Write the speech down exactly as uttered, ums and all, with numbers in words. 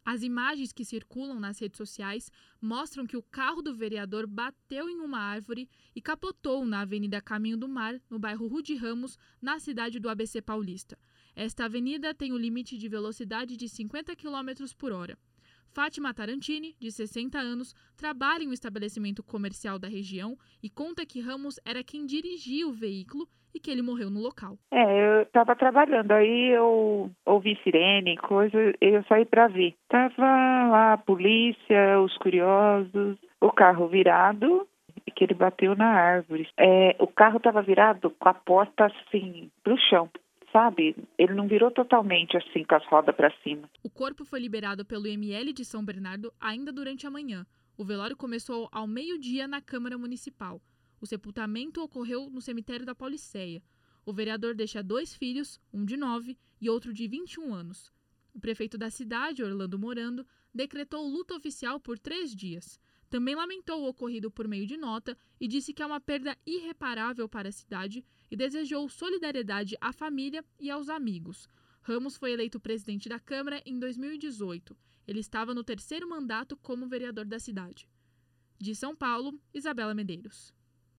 As imagens que circulam nas redes sociais mostram que o carro do vereador bateu em uma árvore e capotou na Avenida Caminho do Mar, no bairro Rude Ramos, na cidade do A B C Paulista. Esta avenida tem o limite de velocidade de cinquenta quilômetros por hora. Fátima Tarantini, de sessenta anos, trabalha em um estabelecimento comercial da região e conta que Ramos era quem dirigia o veículo e que ele morreu no local. É, eu estava trabalhando, aí eu ouvi sirene, coisa, eu saí para ver. Tava lá a polícia, os curiosos, o carro virado e que ele bateu na árvore. É, o carro estava virado com a porta assim pro chão. Sabe, ele não virou totalmente assim com as rodas para cima. O corpo foi liberado pelo I M L de São Bernardo ainda durante a manhã. O velório começou ao meio-dia na Câmara Municipal. O sepultamento ocorreu no cemitério da Pauliceia. O vereador deixa dois filhos, um de nove e outro de vinte e um anos. O prefeito da cidade, Orlando Morando, decretou luto oficial por três dias. Também lamentou o ocorrido por meio de nota e disse que é uma perda irreparável para a cidade e desejou solidariedade à família e aos amigos. Ramos foi eleito presidente da Câmara em dois mil e dezoito. Ele estava no terceiro mandato como vereador da cidade. De São Paulo, Isabela Medeiros.